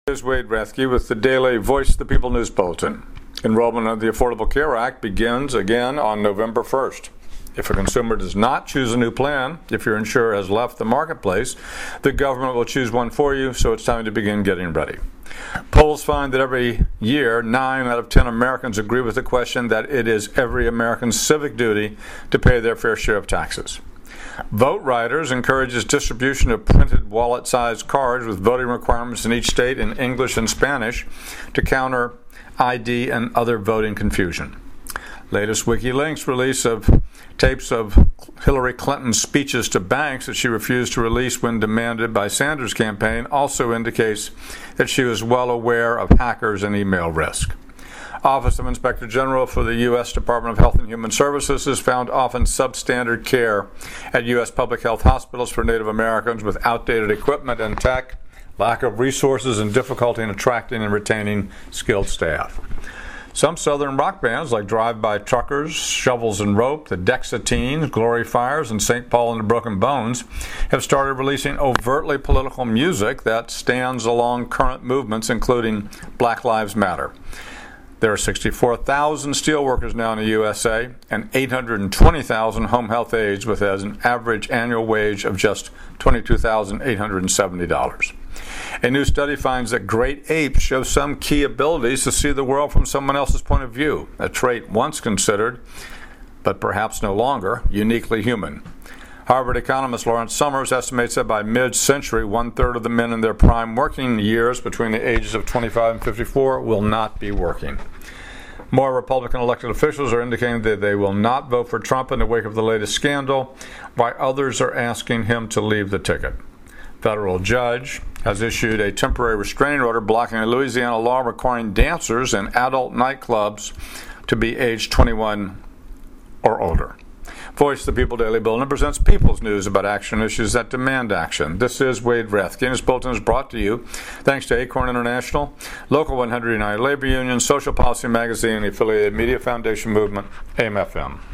Here's Wade Rathke with the daily Voice of the People News Bulletin. Enrollment of the Affordable Care Act begins again on November 1st. If a consumer does not choose a new plan, if your insurer has left the marketplace, the government will choose one for you, so it's time to begin getting ready. Polls find that every year, 9 out of 10 Americans agree with the question that it is every American's civic duty to pay their fair share of taxes. Vote Riders encourages distribution of printed wallet-sized cards with voting requirements in each state in English and Spanish to counter ID and other voting confusion. Latest WikiLeaks release of tapes of Hillary Clinton's speeches to banks that she refused to release when demanded by Sanders' campaign also indicates that she was well aware of hackers and email risk. Office of Inspector General for the U.S. Department of Health and Human Services has found often substandard care at U.S. public health hospitals for Native Americans with outdated equipment and tech, lack of resources, and difficulty in attracting and retaining skilled staff. Some southern rock bands like Drive-By Truckers, Shovels and Rope, the Dexa Teens, Glory Fires, and St. Paul and the Broken Bones have started releasing overtly political music that stands along current movements, including Black Lives Matter. There are 64,000 steelworkers now in the USA and 820,000 home health aides with an average annual wage of just $22,870. A new study finds that great apes show some key abilities to see the world from someone else's point of view, a trait once considered, but perhaps no longer, uniquely human. Harvard economist Lawrence Summers estimates that by mid-century, 1/3 of the men in their prime working years between the ages of 25 and 54 will not be working. More Republican elected officials are indicating that they will not vote for Trump in the wake of the latest scandal, while others are asking him to leave the ticket. Federal judge has issued a temporary restraining order blocking a Louisiana law requiring dancers in adult nightclubs to be age 21 or older. Voice of the People Daily Bulletin presents people's news about action issues that demand action. This is Wade Rathke, and this bulletin is brought to you thanks to Acorn International, Local 100 United Labor Union, Social Policy Magazine, and the affiliated Media Foundation Movement, AM/FM.